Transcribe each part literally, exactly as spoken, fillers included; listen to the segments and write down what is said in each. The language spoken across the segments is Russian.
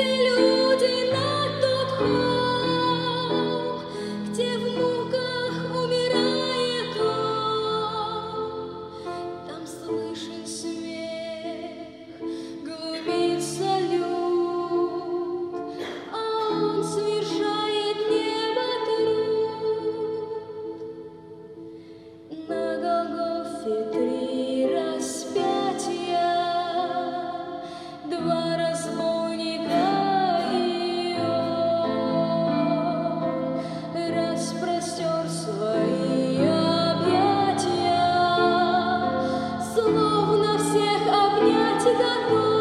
люди на тот холм, где в муках умирает он. Там слышен смех, глумится люд, а он совершает небо труд. На Голгофе три распятия, два разбойника и он распростер свои объятия, словно всех обнять готов.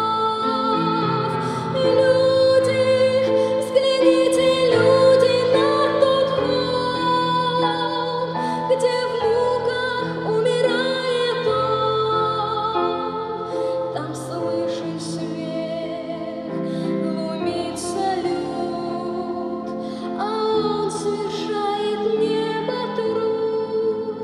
Люди, взгляните, люди, на тот холм, где в муках умирает он. Там слышен смех, глумится люд, а он совершает небо труд.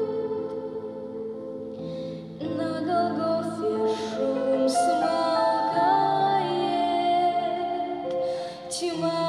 На Голгофе шум смолкает, тьма